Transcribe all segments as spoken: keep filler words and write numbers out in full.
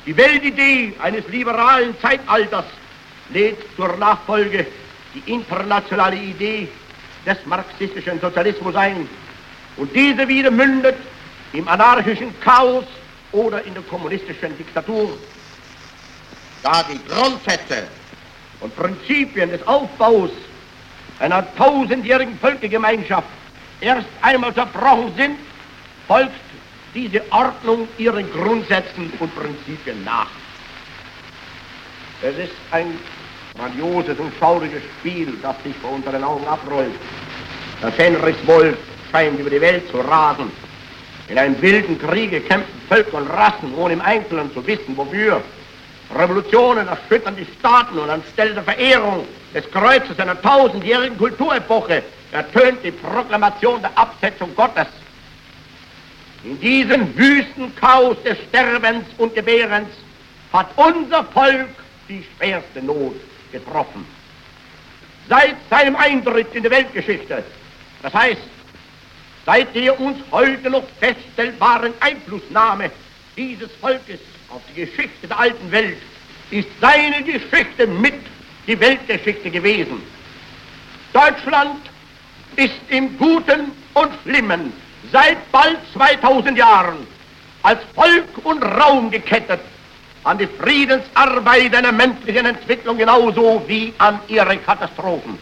Die Weltidee eines liberalen Zeitalters lädt zur Nachfolge die internationale Idee des marxistischen Sozialismus ein. Und diese wieder mündet im anarchischen Chaos oder in der kommunistischen Diktatur. Da die Grundsätze und Prinzipien des Aufbaus einer tausendjährigen Völkergemeinschaft erst einmal zerbrochen sind, folgt diese Ordnung ihren Grundsätzen und Prinzipien nach. Es ist ein grandioses und schauriges Spiel, das sich vor unseren Augen abrollt. Der Fenriswolf scheint über die Welt zu rasen. In einem wilden Kriege kämpfen Völker und Rassen, ohne im Einzelnen zu wissen, wofür. Revolutionen erschüttern die Staaten und anstelle der Verehrung des Kreuzes einer tausendjährigen Kulturepoche ertönt die Proklamation der Absetzung Gottes. In diesem wüsten Chaos des Sterbens und Gebärens hat unser Volk die schwerste Not getroffen. Seit seinem Eintritt in die Weltgeschichte, das heißt, seit der uns heute noch feststellbaren Einflussnahme dieses Volkes auf die Geschichte der alten Welt, ist seine Geschichte mit die Weltgeschichte gewesen. Deutschland ist im Guten und Schlimmen seit bald zweitausend Jahren als Volk und Raum gekettet an die Friedensarbeit einer menschlichen Entwicklung genauso wie an ihre Katastrophen.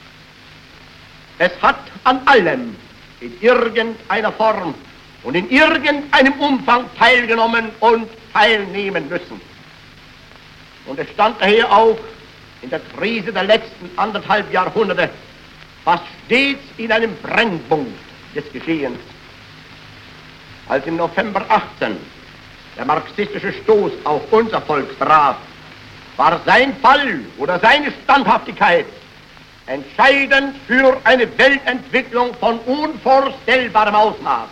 Es hat an allem in irgendeiner Form und in irgendeinem Umfang teilgenommen und teilnehmen müssen. Und es stand daher auch in der Krise der letzten anderthalb Jahrhunderte fast stets in einem Brennpunkt des Geschehens. Als im November achtzehn der marxistische Stoß auf unser Volk traf, war sein Fall oder seine Standhaftigkeit entscheidend für eine Weltentwicklung von unvorstellbarem Ausmaß.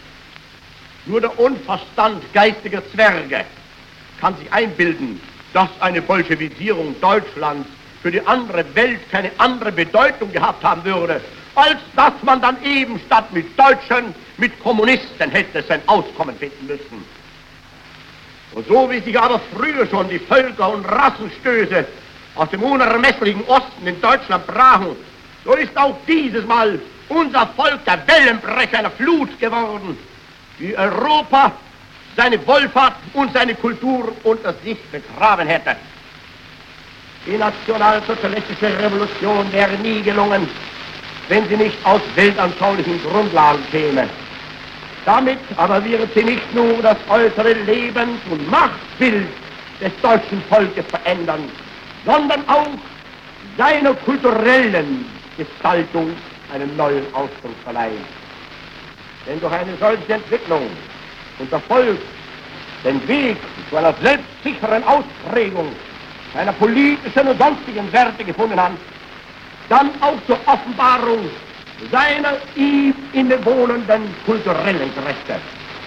Nur der Unverstand geistiger Zwerge kann sich einbilden, dass eine Bolschewisierung Deutschlands für die andere Welt keine andere Bedeutung gehabt haben würde, als dass man dann eben statt mit Deutschen mit Kommunisten hätte sein Auskommen finden müssen. Und so wie sich aber früher schon die Völker- und Rassenstöße aus dem unermesslichen Osten in Deutschland brachen, so ist auch dieses Mal unser Volk der Wellenbrecher einer Flut geworden, die Europa, seine Wohlfahrt und seine Kultur unter sich begraben hätte. Die nationalsozialistische Revolution wäre nie gelungen, wenn sie nicht aus weltanschaulichen Grundlagen käme. Damit aber wird sie nicht nur das äußere Lebens- und Machtbild des deutschen Volkes verändern, sondern auch seiner kulturellen Gestaltung einen neuen Ausdruck verleihen. Denn durch eine solche Entwicklung unser Volk den Weg zu einer selbstsicheren Ausprägung seiner politischen und sonstigen Werte gefunden hat, dann auch zur Offenbarung seiner ihm innewohnenden kulturellen Rechte.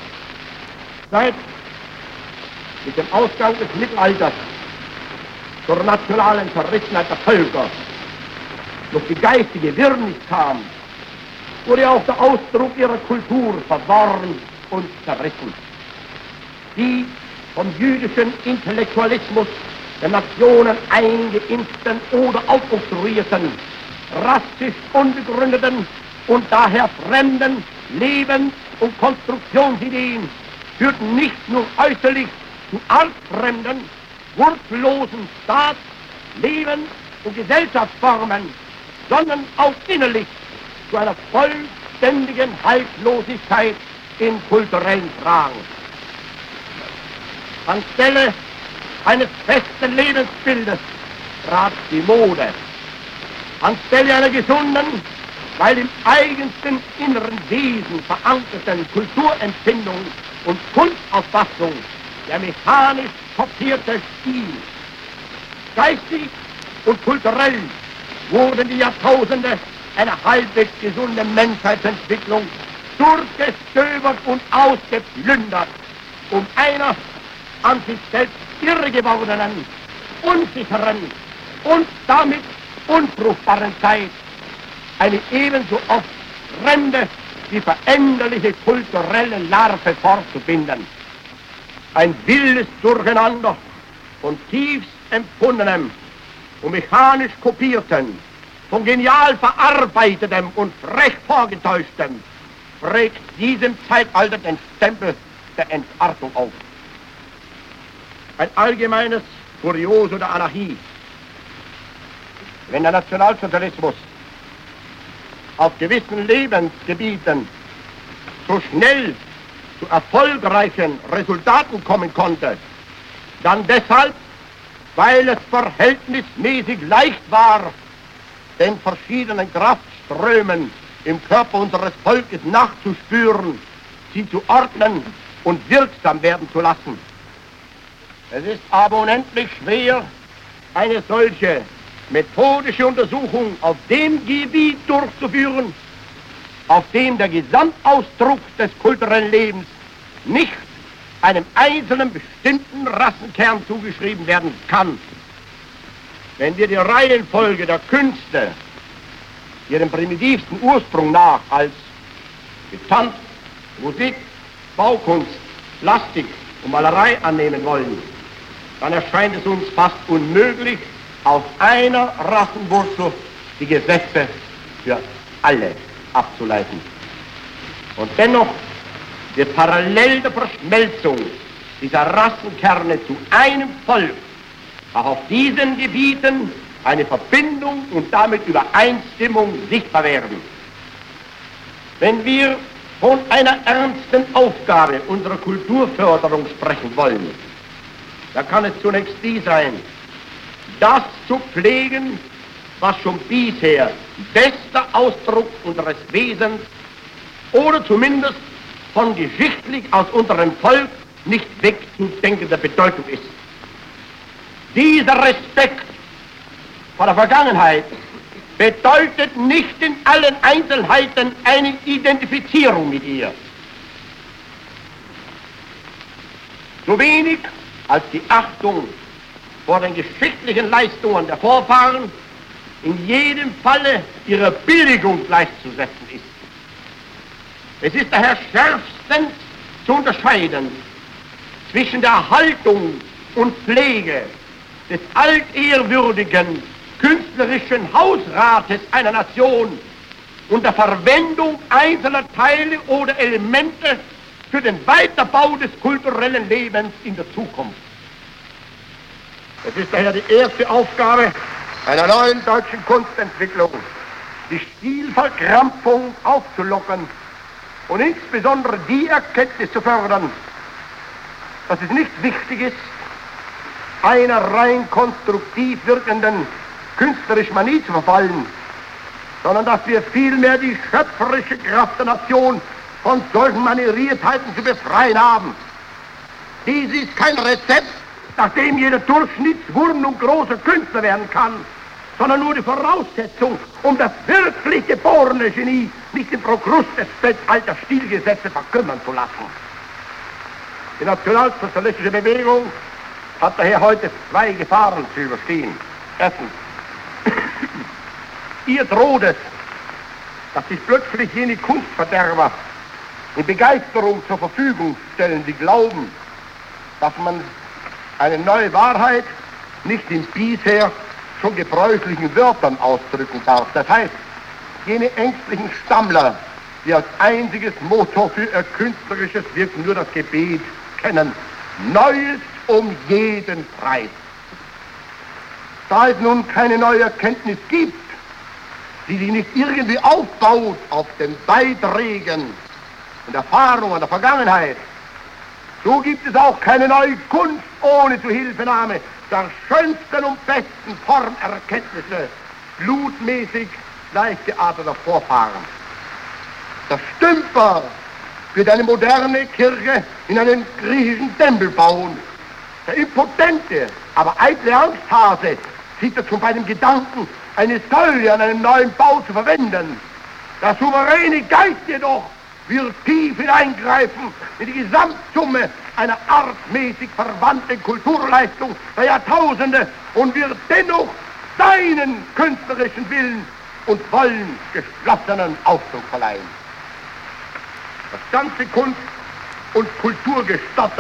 Seit mit dem Ausgang des Mittelalters zur nationalen Zerrissenheit der Völker durch die geistige Wirrnis kam, wurde auch der Ausdruck ihrer Kultur verworren und zerrissen. Die vom jüdischen Intellektualismus der Nationen eingeimpften oder aufoktroyierten, rassisch unbegründeten und daher fremden Lebens- und Konstruktionsideen führten nicht nur äußerlich zu artfremden, wurzellosen Staats-, Lebens- und Gesellschaftsformen, sondern auch innerlich zu einer vollständigen Haltlosigkeit in kulturellen Fragen. Anstelle eines festen Lebensbildes trat die Mode. Anstelle einer gesunden, weil im eigensten inneren Wesen verankerten Kulturempfindung und Kunstauffassung der mechanisch kopierte Stil. Geistig und kulturell wurden die Jahrtausende einer halbwegs gesunden Menschheitsentwicklung durchgestöbert und ausgeplündert, um einer an sich selbst irre gewordenen, unsicheren und damit unfruchtbaren Zeit eine ebenso oft fremde wie veränderliche kulturelle Larve fortzubinden. ein wildes Durcheinander von tiefst empfundenem und mechanisch kopiertem, von genial verarbeitetem und frech vorgetäuschtem, trägt diesem Zeitalter den Stempel der Entartung auf. Ein allgemeines Kuriosum der Anarchie. Wenn der Nationalsozialismus auf gewissen Lebensgebieten so schnell zu erfolgreichen Resultaten kommen konnte, dann deshalb, weil es verhältnismäßig leicht war, den verschiedenen Kraftströmen im Körper unseres Volkes nachzuspüren, sie zu ordnen und wirksam werden zu lassen. Es ist aber unendlich schwer, eine solche methodische Untersuchung auf dem Gebiet durchzuführen, auf dem der Gesamtausdruck des kulturellen Lebens nicht einem einzelnen bestimmten Rassenkern zugeschrieben werden kann. Wenn wir die Reihenfolge der Künste ihrem primitivsten Ursprung nach als Tanz, Musik, Baukunst, Plastik und Malerei annehmen wollen, dann erscheint es uns fast unmöglich, aus einer Rassenwurzel die Gesetze für alle abzuleiten. Und dennoch wird parallel der Verschmelzung dieser Rassenkerne zu einem Volk auch auf diesen Gebieten eine Verbindung und damit Übereinstimmung sichtbar werden. Wenn wir von einer ernsten Aufgabe unserer Kulturförderung sprechen wollen, dann kann es zunächst die sein, das zu pflegen, was schon bisher bester Ausdruck unseres Wesens oder zumindest von geschichtlich aus unserem Volk nicht wegzudenkender Bedeutung ist. Dieser Respekt vor der Vergangenheit bedeutet nicht in allen Einzelheiten eine Identifizierung mit ihr. So wenig als die Achtung vor den geschichtlichen Leistungen der Vorfahren in jedem Falle ihrer Billigung gleichzusetzen ist. Es ist daher schärfstens zu unterscheiden zwischen der Erhaltung und Pflege des altehrwürdigen künstlerischen Hausrates einer Nation und der Verwendung einzelner Teile oder Elemente für den Weiterbau des kulturellen Lebens in der Zukunft. Es ist daher die erste Aufgabe einer neuen deutschen Kunstentwicklung, die Stilverkrampfung aufzulockern und insbesondere die Erkenntnis zu fördern, dass es nicht wichtig ist, einer rein konstruktiv wirkenden künstlerischen Manie zu verfallen, sondern dass wir vielmehr die schöpferische Kraft der Nation von solchen Manieriertheiten zu befreien haben. Dies ist kein Rezept, nach dem jeder Durchschnittswurm nun großer Künstler werden kann, sondern nur die Voraussetzung, um das wirklich geborene Genie nicht im Prokrast des alter Stilgesetze verkümmern zu lassen. Die nationalsozialistische Bewegung hat daher heute zwei Gefahren zu überstehen. Erstens, ihr droht es, dass sich plötzlich jene Kunstverderber in Begeisterung zur Verfügung stellen, die glauben, dass man eine neue Wahrheit nicht in bisher schon gebräuchlichen Wörtern ausdrücken darf. Das heißt, jene ängstlichen Stammler, die als einziges Motor für ihr künstlerisches Wirken nur das Gebet kennen, Neues um jeden Preis. Da es nun keine neue Erkenntnis gibt, die sich nicht irgendwie aufbaut auf den Beiträgen und Erfahrungen der Vergangenheit, so gibt es auch keine neue Kunst ohne Zuhilfenahme der schönsten und besten Formerkenntnisse blutmäßig gleichgearteter Vorfahren. Der Stümper wird eine moderne Kirche in einen griechischen Tempel bauen. Der impotente, aber eitle Angsthase zittert schon bei dem Gedanken, eine Säule an einem neuen Bau zu verwenden. Der souveräne Geist jedoch wird tief hineingreifen in die Gesamtsumme einer artmäßig verwandten Kulturleistung der Jahrtausende und wird dennoch seinen künstlerischen Willen und Wollen geschlossenen Ausdruck verleihen. Das ganze Kunst- und Kulturgestotter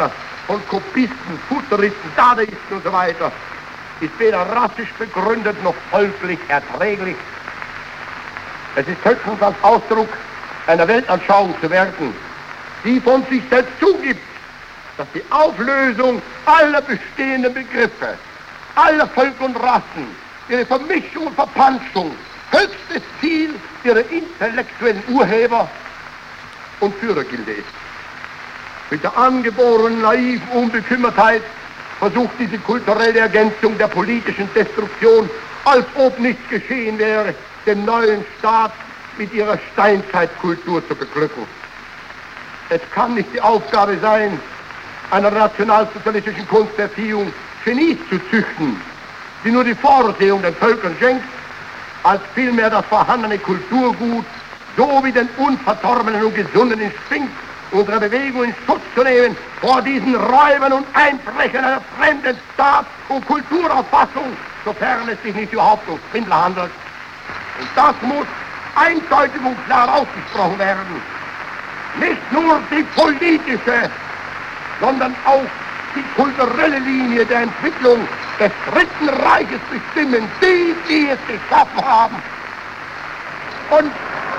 von Kopisten, Futuristen, Dadaisten und so weiter ist weder rassisch begründet noch folglich erträglich. Es ist höchstens als Ausdruck einer Weltanschauung zu werten, die von sich selbst zugibt, dass die Auflösung aller bestehenden Begriffe, aller Völker und Rassen, ihre Vermischung und Verpanschung höchstes Ziel ihrer intellektuellen Urheber und Führergilde ist. Mit der angeborenen naiven Unbekümmertheit versucht diese kulturelle Ergänzung der politischen Destruktion, als ob nichts geschehen wäre, den neuen Staat mit ihrer Steinzeitkultur zu beglücken. Es kann nicht die Aufgabe sein, einer nationalsozialistischen Kunsterziehung Genies zu züchten, die nur die Vorsehung den Völkern schenkt, als vielmehr das vorhandene Kulturgut so wie den unverdorbenen und gesunden Instinkt unserer Bewegung in Schutz zu nehmen vor diesen Räubern und Einbrechern einer fremden Staat- und Kulturauffassung, sofern es sich nicht überhaupt um Schwindler handelt. Und das muss eindeutig und klar ausgesprochen werden. Nicht nur die politische, sondern auch die kulturelle Linie der Entwicklung des Dritten Reiches bestimmen, die, die es geschaffen haben. Und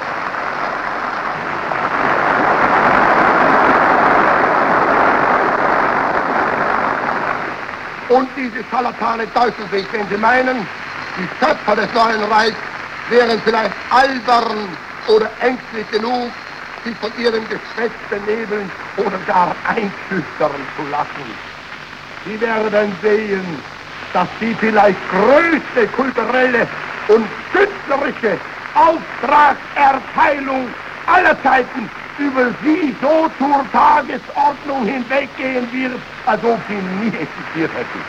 Und diese Scharlatane täuschen sich, wenn sie meinen, die Schöpfer des neuen Reichs wären vielleicht albern oder ängstlich genug, sich von ihrem Geschwätz benebeln oder gar einschüchtern zu lassen. Sie werden sehen, dass die vielleicht größte kulturelle und künstlerische Auftragserteilung aller Zeiten über sie so zur Tagesordnung hinweggehen wird, als ob sie nie existiert hätten.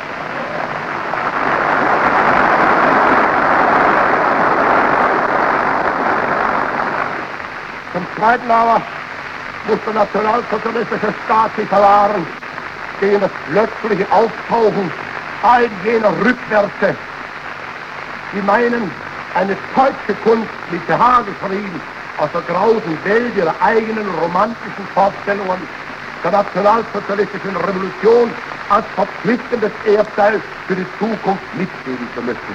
Zum Zweiten aber muss der nationalsozialistische Staat sich verwahren gegen das plötzliche Auftauchen all jener Rückwärter, die meinen, eine deutsche Kunst mit Behagefrieden aus der grausen Welt ihrer eigenen romantischen Vorstellungen der nationalsozialistischen Revolution als verpflichtendes Erbteil für die Zukunft mitgeben zu müssen.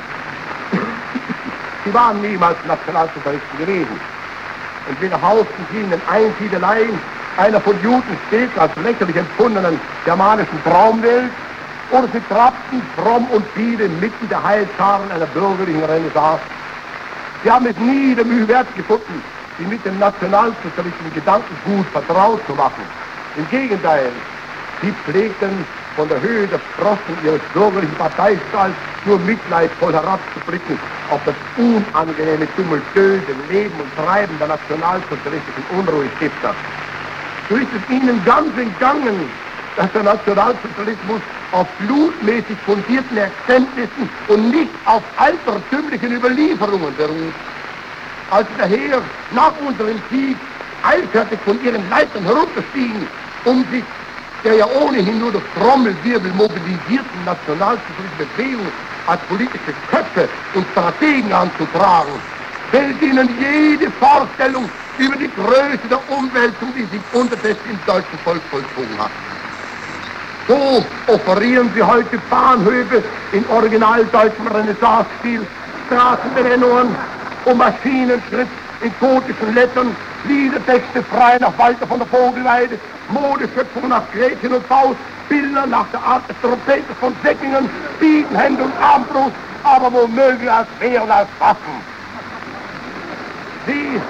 Sie waren niemals Nationalsozialisten gewesen. Entweder hausten sie in den Einsiedeleien einer von Juden stets als lächerlich empfundenen germanischen Traumwelt, oder sie trabten fromm und viele mitten der Heilscharen einer bürgerlichen Renaissance. Sie haben es nie der Mühe wert gefunden, sie mit dem nationalsozialistischen Gedankengut vertraut zu machen. Im Gegenteil, sie pflegten von der Höhe der Sprossen ihres bürgerlichen Parteistalls nur mitleidvoll herabzublicken auf das unangenehme, tumultöse Leben und Treiben der nationalsozialistischen Unruhestifter. So ist es ihnen ganz entgangen, dass der Nationalsozialismus auf blutmäßig fundierten Erkenntnissen und nicht auf altertümlichen Überlieferungen beruht. Als sie daher nach unserem Sieg eilfertig von ihren Leitern herunterstiegen, um sich der ja ohnehin nur durch Trommelwirbel mobilisierten nationalsozialistischen Bewegung als politische Köpfe und Strategen anzutragen, fällt ihnen jede Vorstellung über die Größe der Umwälzung, die sich unterdessen im deutschen Volk vollzogen hat. So offerieren sie heute Bahnhöfe in originaldeutschem Renaissance-Stil, Straßenbenennungen und Maschinenschritt in gotischen Lettern, Liedertexte frei nach Walter von der Vogelweide, Modeschöpfungen nach Gretchen und Faust, Bilder nach der Art des Trompeters von Säckingen, Bieten, Hände und Armbrust, aber womöglich als Wehren, als Waffen. Sie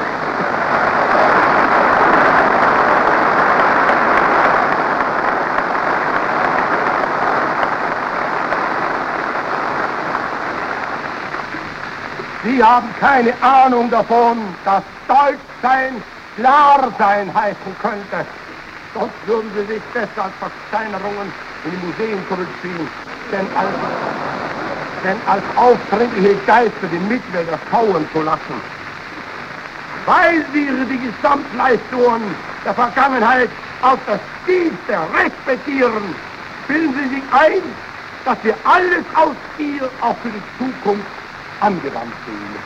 Sie haben keine Ahnung davon, dass Deutschsein Klarsein heißen könnte. Sonst würden sie sich besser als Versteinerungen in die Museen zurückziehen. Denn als, denn als aufdringliche Geister die Mitwälder schauen zu lassen. Weil wir die Gesamtleistungen der Vergangenheit auf das Tiefste respektieren, bilden sie sich ein, dass wir alles aus ihr auch für die Zukunft angewandt sehen.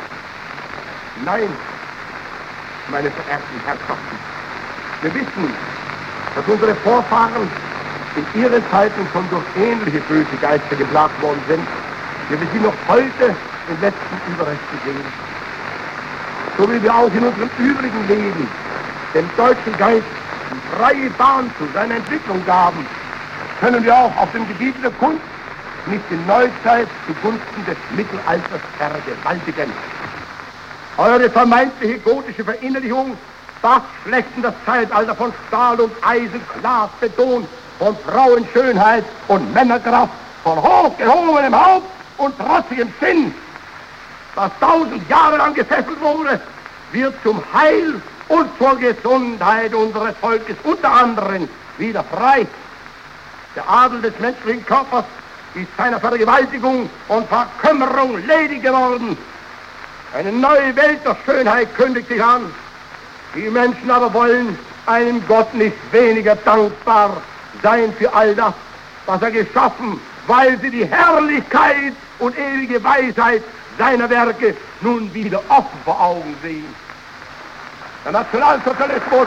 Nein, meine verehrten Herrschaften, wir wissen, dass unsere Vorfahren in ihren Zeiten schon durch ähnliche böse Geister geplagt worden sind, wie wir sie noch heute in letzten Überresten sehen. So wie wir auch in unserem übrigen Leben dem deutschen Geist die freie Bahn zu seiner Entwicklung gaben, können wir auch auf dem Gebiet der Kunst nicht die Neuzeit zugunsten des Mittelalters vergewaltigen. Eure vermeintliche gotische Verinnerlichung, das schlechten das Zeitalter von Stahl und Eisen, Glas, Beton, von Frauenschönheit und Männerkraft, von hochgehobenem Haupt und trotzigem Sinn, das tausend Jahre lang gefesselt wurde, wird zum Heil und zur Gesundheit unseres Volkes unter anderem wieder frei. Der Adel des menschlichen Körpers ist seiner Vergewaltigung und Verkümmerung ledig geworden. Eine neue Welt der Schönheit kündigt sich an. Die Menschen aber wollen einem Gott nicht weniger dankbar sein für all das, was er geschaffen, weil sie die Herrlichkeit und ewige Weisheit seiner Werke nun wieder offen vor Augen sehen. Der Nationalsozialismus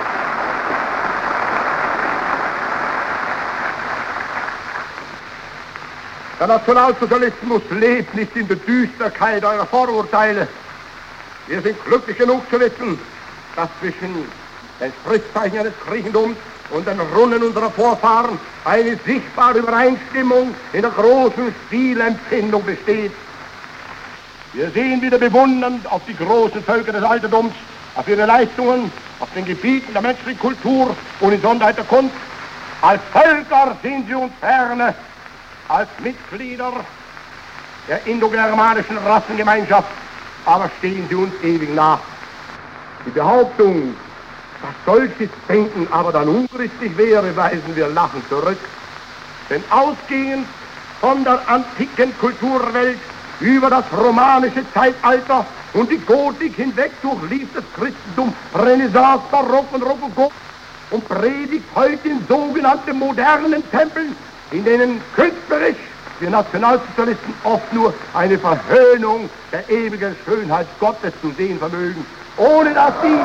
Der Nationalsozialismus lebt nicht in der Düsterkeit eurer Vorurteile. Wir sind glücklich genug zu wissen, dass zwischen den Schriftzeichen des Christentums und den Runen unserer Vorfahren eine sichtbare Übereinstimmung in der großen Stilempfindung besteht. Wir sehen wieder bewundernd auf die großen Völker des Altertums, auf ihre Leistungen, auf den Gebieten der menschlichen Kultur und insonderheit der Kunst. Als Völker sind sie uns ferne, als Mitglieder der indogermanischen Rassengemeinschaft, aber stehen sie uns ewig nach. Die Behauptung, dass solches Denken aber dann unchristlich wäre, weisen wir lachend zurück. Denn ausgehend von der antiken Kulturwelt über das romanische Zeitalter und die Gotik hinweg durchlief das Christentum Renaissance, Barock und Rokoko und predigt heute in sogenannten modernen Tempeln, in denen künstlerisch für Nationalsozialisten oft nur eine Verhöhnung der ewigen Schönheit Gottes zu sehen vermögen, ohne dass sie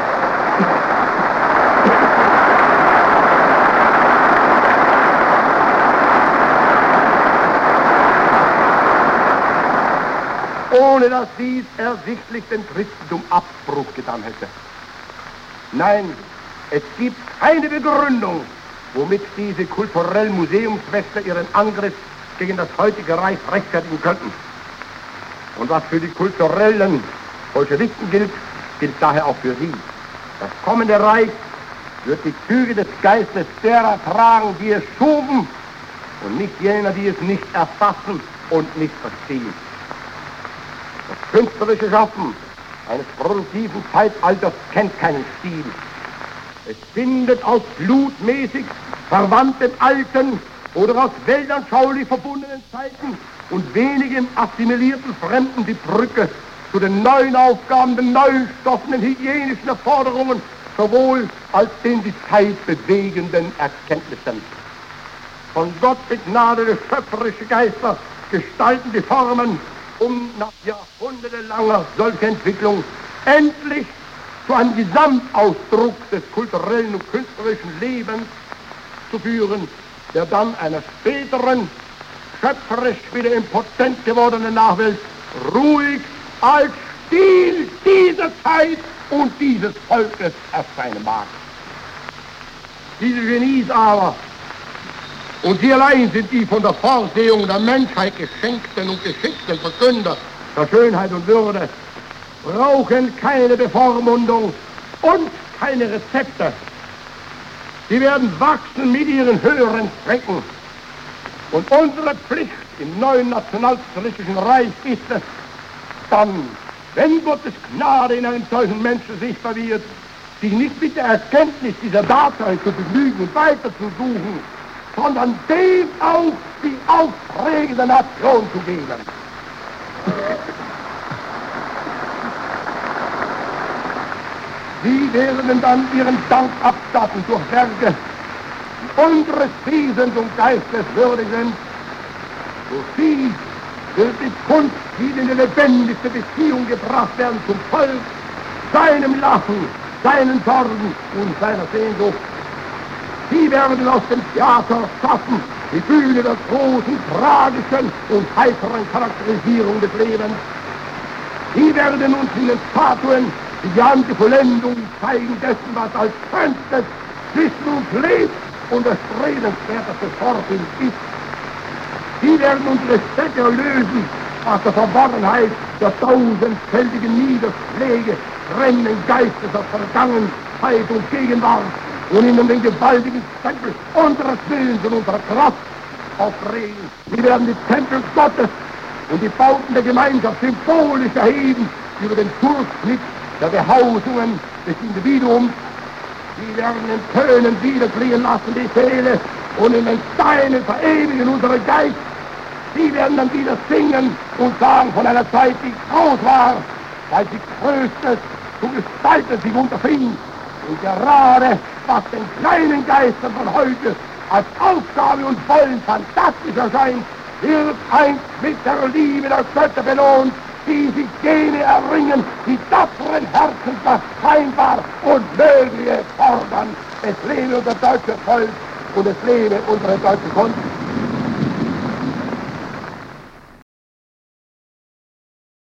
ohne dass dies ersichtlich dem Christentum Abbruch getan hätte. Nein, es gibt keine Begründung, womit diese kulturellen Museumswächter ihren Angriff gegen das heutige Reich rechtfertigen könnten. Und was für die kulturellen Bolschewisten gilt, gilt daher auch für sie. Das kommende Reich wird die Züge des Geistes derer tragen, die es schufen, und nicht jener, die es nicht erfassen und nicht verstehen. Das künstlerische Schaffen eines produktiven Zeitalters kennt keinen Stil. Es findet aus blutmäßig verwandten alten oder aus weltanschaulich verbundenen Zeiten und wenigem assimilierten Fremden die Brücke zu den neuen Aufgaben, den neuen Stoffen, den hygienischen Erforderungen, sowohl als den die Zeit bewegenden Erkenntnissen. Von Gott begnadete schöpferische Geister gestalten die Formen, um nach jahrhundertelanger solcher Entwicklung endlich zu einem Gesamtausdruck des kulturellen und künstlerischen Lebens zu führen, der dann einer späteren, schöpferisch wieder impotent gewordenen Nachwelt ruhig als Stil dieser Zeit und dieses Volkes erscheinen mag. Diese Genies aber, und sie allein sind die von der Vorsehung der Menschheit geschenkten und geschickten Verkünder der Schönheit und Würde, brauchen keine Bevormundung und keine Rezepte. Sie werden wachsen mit ihren höheren Zwecken. Und unsere Pflicht im neuen nationalsozialistischen Reich ist es, dann, wenn Gottes Gnade in einem solchen Menschen sichtbar wird, sich nicht mit der Erkenntnis dieser Dasein zu begnügen und weiter zu suchen, sondern dem auch die Aufträge der Nation zu geben. Sie werden dann ihren Dank abstatten durch Werke, die unseres Wesens und Geistes würdig sind. Durch sie wird die Kunst wieder in die lebendigste Beziehung gebracht werden zum Volk, seinem Lachen, seinen Sorgen und seiner Sehnsucht. Sie werden aus dem Theater schaffen die Bühne der großen, tragischen und heiteren Charakterisierung des Lebens. Sie werden uns in den Statuen die ganze Vollendung zeigen dessen, was als schönstes zwischen uns lebt und das strebenswerteste Vorbild ist. Sie werden unsere Städte erlösen aus der Verworrenheit der tausendfältigen Niederschläge brennenden Geistes der Vergangenheit und Gegenwart und ihnen den gewaltigen Tempel unseres Willens und unserer Kraft aufregen. Sie werden die Tempel Gottes und die Bauten der Gemeinschaft symbolisch erheben über den Durchschnitt der Behausungen des Individuums. Sie werden in Tönen wiederklingen lassen die Seele und in den Steinen verewigen unsere Geist. Sie werden dann wieder singen und sagen von einer Zeit, die groß war, weil sie Größtes zu gestalten sich unterfing. Und gerade was den kleinen Geistern von heute als Aufgabe und Wollen fantastisch erscheint, wird einst mit der Liebe der Götter belohnt, die sich jene erringen, die tapferen Herzen das scheinbar Unmögliche fordern. Es lebe unser deutsches Volk und es lebe unsere deutsche Kunst.